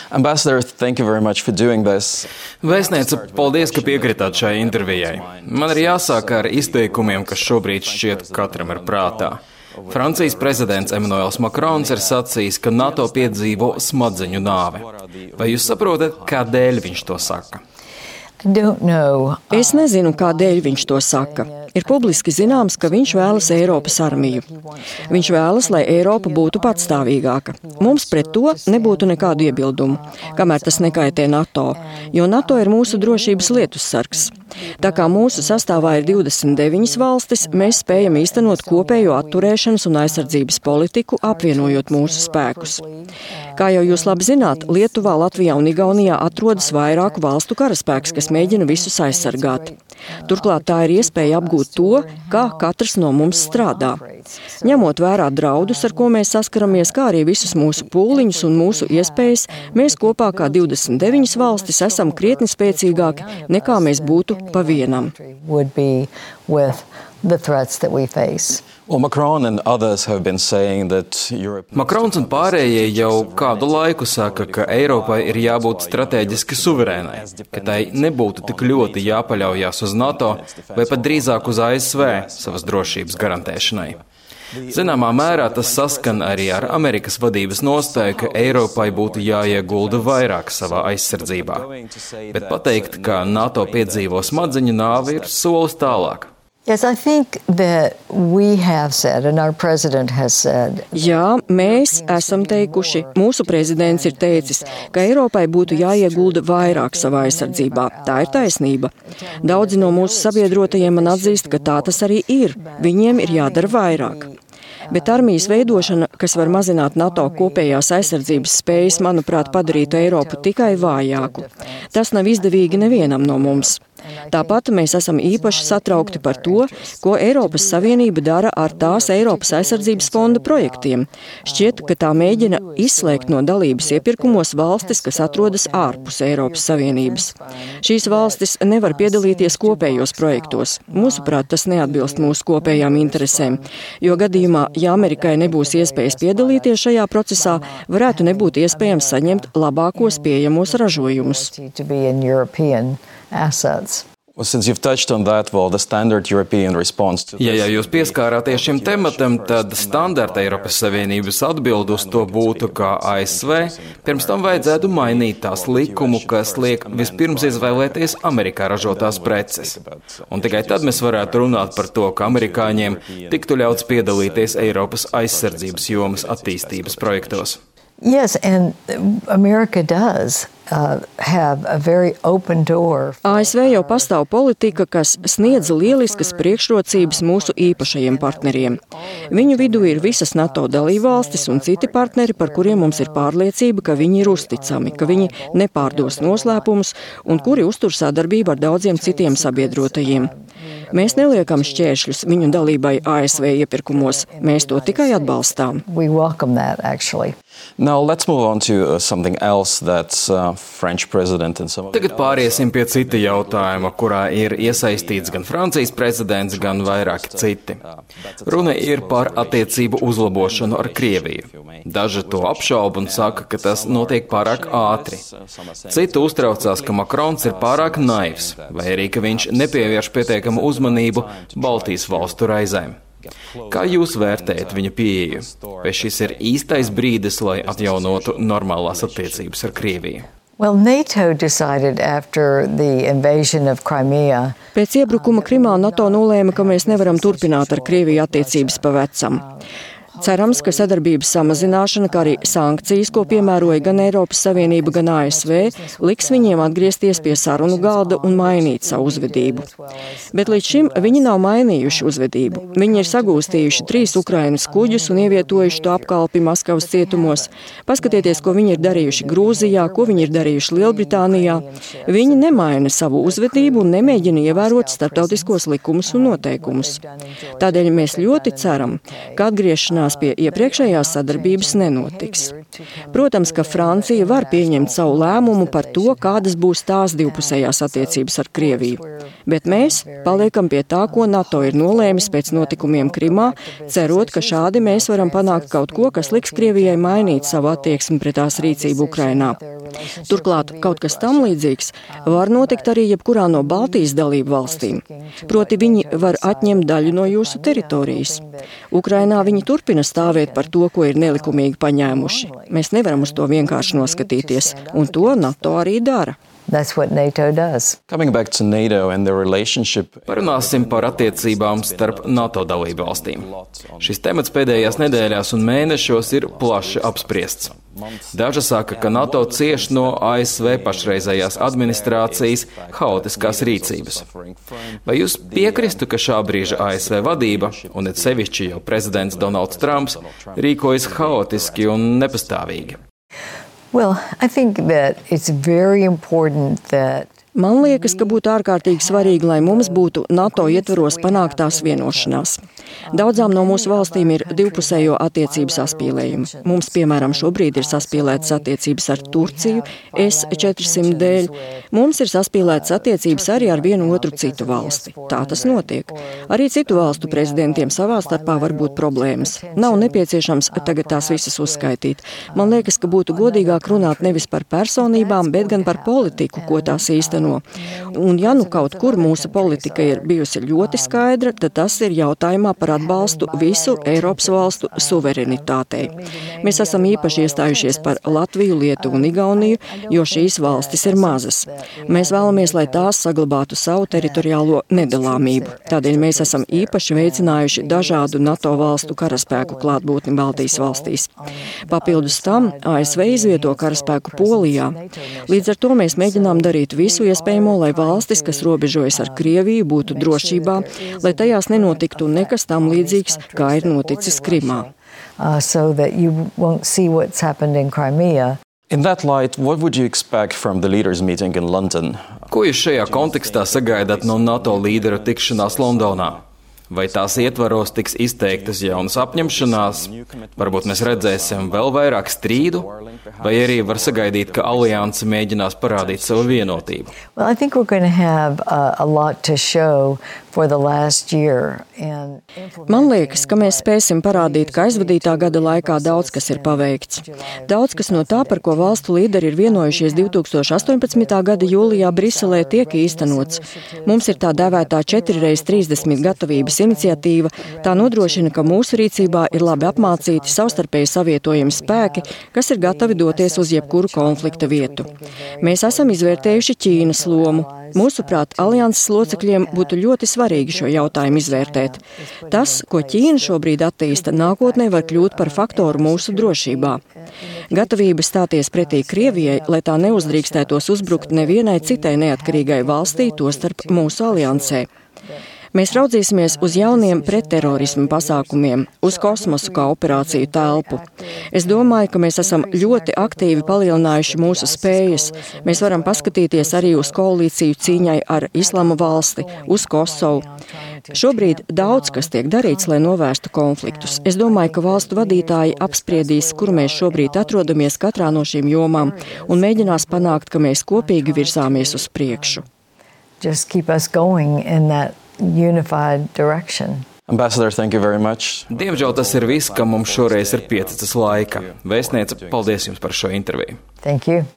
Ambassador, thank you very much for doing this. Vēstniece, paldies, ka piekritāt šai intervijai. Man ir jāsāk ar izteikumiem, kas šobrīd šķiet katram ir prātā. Francijas prezidents Emmanuels Macrons ir sacījis, ka NATO piedzīvo smadzeņu nāvi. Vai jūs saprotat, kādēļ viņš to saka? Es nezinu, kādēļ viņš to saka. Ir publiski zināms, ka viņš vēlas Eiropas armiju. Viņš vēlas, lai Eiropa būtu patstāvīgāka. Mums pret to nebūtu nekādu iebildumu, kamēr tas nekaitē NATO, jo NATO ir mūsu drošības lietussargs. Tā kā mūsu sastāvā ir 29 valstis, mēs spējam īstenot kopējo atturēšanas un aizsardzības politiku, apvienojot mūsu spēkus. Kā jau jūs labi zināt, Lietuvā, Latvijā un Igaunijā atrodas vairāku valstu karaspēks, kas mēģina visus aizsargāt. Turklāt tā ir iespēja apgūt to, kā katrs no mums strādā. Ņemot vērā draudus, ar ko mēs saskaramies, kā arī visus mūsu pūliņus un mūsu iespējas, mēs kopā kā 29 valstis esam krietni spēcīgāki, nekā mēs būtu pa vienam. Makrons un pārējie jau kādu laiku saka, ka Eiropai ir jābūt strateģiski suverēnai, ka tai nebūtu tik ļoti jāpaļaujās uz NATO vai pat drīzāk uz ASV savas drošības garantēšanai. Zināmā mērā tas saskan arī ar Amerikas vadības nostāju, ka Eiropai būtu jāiegulda vairāk savā aizsardzībā. Bet pateikt, ka NATO piedzīvo smadzeņu nāvi, ir solis tālāk. Jā, mēs esam teikuši, mūsu prezidents ir teicis, ka Eiropai būtu jāiegulda vairāk savā aizsardzībā. Tā ir taisnība. Daudzi no mūsu sabiedrotajiem man atzīst, ka tā tas arī ir. Viņiem ir jādara vairāk. Bet armijas veidošana, kas var mazināt NATO kopējās aizsardzības spējas, manuprāt, padarītu Eiropu tikai vājāku. Tas nav izdevīgi nevienam no mums. Tāpat mēs esam īpaši satraukti par to, ko Eiropas Savienība dara ar tās Eiropas aizsardzības fonda projektiem. Šķiet, ka tā mēģina izslēgt no dalības iepirkumos valstis, kas atrodas ārpus Eiropas Savienības. Šīs valstis nevar piedalīties kopējos projektos. Mūsuprāt, tas neatbilst mūsu kopējām interesēm, jo gadījumā, ja Amerikai nebūs iespējas piedalīties šajā procesā, varētu nebūt iespējams saņemt labākos pieejamos ražojumus. Ja jūs pieskārāties šim tematam, tad standarta Eiropas Savienības atbilde uz to būtu, ka ASV pirms tam vajadzētu mainīt tās likumu, kas liek vispirms izvēlēties Amerikā ražotās preces. Un tikai tad mēs varētu runāt par to, ka amerikāņiem tiktu ļauts piedalīties Eiropas aizsardzības jomas attīstības projektos. Yes, and America does have a very open door. ASV jau pastāv politika, kas sniedz lieliskas priekšrocības mūsu īpašajiem partneriem. Viņu vidū ir visas NATO dalībvalstis un citi partneri, par kuriem mums ir pārliecība, ka viņi ir uzticami, ka viņi nepārdos noslēpumus un kuri uztur sadarbību ar daudziem citiem sabiedrotajiem. Mēs neliekam šķēršļus viņu dalībai ASV iepirkumos. Mēs to tikai atbalstām. Now let's move on to something else that's French president and some of Tagad pāriesim pie cita jautājuma, kurā ir iesaistīts gan Francijas prezidents, gan vairāki citi. Runa ir par attiecību uzlabošanu ar Krieviju. Daži to apšauba un saka, ka tas notiek pārāk ātri. Citi uztraucās, ka Makrons ir pārāk naivs, vai arī, ka viņš nepievērš pietiekamu uzmanību Baltijas valstu raizēm. Kā jūs vērtējat viņa pieeju? Vai šis ir īstais brīdis, lai atjaunotu normālās attiecības ar Krieviju? NATO decided after the invasion of Crimea. Pēc iebrukuma Krimā NATO nolēma, ka mēs nevaram turpināt ar Krieviju attiecības pa vecam. Cerams, ka sadarbības samazināšana, kā arī sankcijas, ko piemēroja gan Eiropas Savienība, gan ASV, liks viņiem atgriezties pie sarunu galda un mainīt savu uzvedību. Bet līdz šim viņi nav mainījuši uzvedību. Viņi ir sagūstījuši 3 Ukrainas kuģus un ievietojuši to apkalpi Maskavas cietumos. Paskatieties, ko viņi ir darījuši Grūzijā, ko viņi ir darījuši Lielbritānijā. Viņi nemaina savu uzvedību un nemēģina ievērot starptautiskos likumus un noteikumus. Tādēļ mēs ļoti ceram, ka atgriešanās pie iepriekšējās sadarbības nenotiks. Protams, ka Francija var pieņemt savu lēmumu par to, kādas būs tās divpusējās attiecības ar Krieviju. Bet mēs paliekam pie tā, ko NATO ir nolēmis pēc notikumiem Krimā, cerot, ka šādi mēs varam panākt kaut ko, kas liks Krievijai mainīt savu attieksmi pret tās rīcību Ukrainā. Turklāt kaut kas tam līdzīgs var notikt arī jebkurā no Baltijas dalību valstīm. Proti viņi var atņemt daļu no jūsu teritorijas. Ukrainā viņi turpina stāvēt par to, ko ir nelikumīgi paņēmuši. Mēs nevaram uz to vienkārši noskatīties, un to NATO arī dara. That's what NATO does. Coming back to NATO and their relationship. Parunāsim par attiecībām starp NATO dalību valstīm. Šis temats pēdējās nedēļās un mēnešos ir plaši apspriests. Daži saka, ka NATO cieš no ASV pašreizējās administrācijas haotiskās rīcības. Vai jūs piekristu, ka šā brīža ASV vadība, un it sevišķi jau prezidents Donalds Trumps, rīkojas haotiski un nepastāvīgi? Well, I think that it's very important that Man liekas, ka būtu ārkārtīgi svarīgi, lai mums būtu NATO ietvaros panāktās vienošanās. Daudzām no mūsu valstīm ir divpusējo attiecību saspīlējumi. Mums, piemēram, šobrīd ir saspīlētas attiecības ar Turciju, S-400 dēļ. Mums ir saspīlētas attiecības arī ar vienu otru citu valsti. Tā tas notiek. Arī citu valstu prezidentiem savā starpā var būt problēmas. Nav nepieciešams tagad tās visas uzskaitīt. Man liekas, ka būtu godīgāk runāt nevis par personībām, bet gan par politiku, ko tās īsteno. Un ja nu kaut kur mūsu politika ir bijusi ļoti skaidra, tad tas ir jautājumā par atbalstu visu Eiropas valstu suverenitātei. Mēs esam īpaši iestājušies par Latviju, Lietuvu un Igauniju, jo šīs valstis ir mazas. Mēs vēlamies, lai tās saglabātu savu teritoriālo nedalāmību. Tādēļ mēs esam īpaši veicinājuši dažādu NATO valstu karaspēku klātbūtni Baltijas valstīs. Papildus tam ASV izvieto karaspēku Polijā. Līdz ar to mēs mēģinām darīt visu iespējamo, lai valstis, kas robežojas ar Krieviju, būtu drošībā, lai tajās nenotiktu nekas tam līdzīgs, kā ir noticis Krimā. So that you won't see what's happened in Crimea. In that light, what would you expect from the leaders' meeting in London? Ko jūs šajā kontekstā sagaidat no NATO līderu tikšanās Londonā? Vai tās ietvaros tiks izteiktas jaunas apņemšanās? Varbūt mēs redzēsim vēl vairāk strīdu? Vai arī var sagaidīt, ka alianse mēģinās parādīt savu vienotību? Well, I think we're going to have a lot to show for the last year. Man liekas, ka mēs spēsim parādīt, ka aizvadītā gada laikā daudz kas ir paveikts. Daudz kas no tā, par ko valstu līderi ir vienojušies 2018. gada jūlijā Briselē, tiek īstenots. Mums ir tā dēvētā 4x30 gatavības iniciatīva. Tā nodrošina, ka mūsu rīcībā ir labi apmācīti, savstarpēji savietojami spēki, kas ir gatavi doties uz jebkuru konflikta vietu. Mēs esam izvērtējuši Ķīnas lomu. Mūsuprāt, alianses locekļiem būtu ļoti svarīgi šo jautājumu izvērtēt. Tas, ko Ķīna šobrīd attīsta, nākotnē var kļūt par faktoru mūsu drošībā. Gatavība stāties pretī Krievijai, lai tā neuzdrīkstētos uzbrukt nevienai citai neatkarīgai valstī, tostarp mūsu aliansē. Mēs raudzīsimies uz jauniem pretterorismu pasākumiem, uz kosmosu kā operāciju telpu. Es domāju, ka mēs esam ļoti aktīvi palielinājuši mūsu spējas. Mēs varam paskatīties arī uz koalīciju cīņai ar Islama valsti, uz Kosovu. Šobrīd daudz kas tiek darīts, lai novērstu konfliktus. Es domāju, ka valstu vadītāji apspriedīs, kur mēs šobrīd atrodamies katrā no šīm jomām un mēģinās panākt, ka mēs kopīgi virzāmies uz priekšu. Just keep us going in that unified direction. Ambassador, thank you very much. Diemžēl tas ir viss, kam mums šoreiz ir pieticis laika. Vēstniece, paldies jums par šo interviju. Thank you.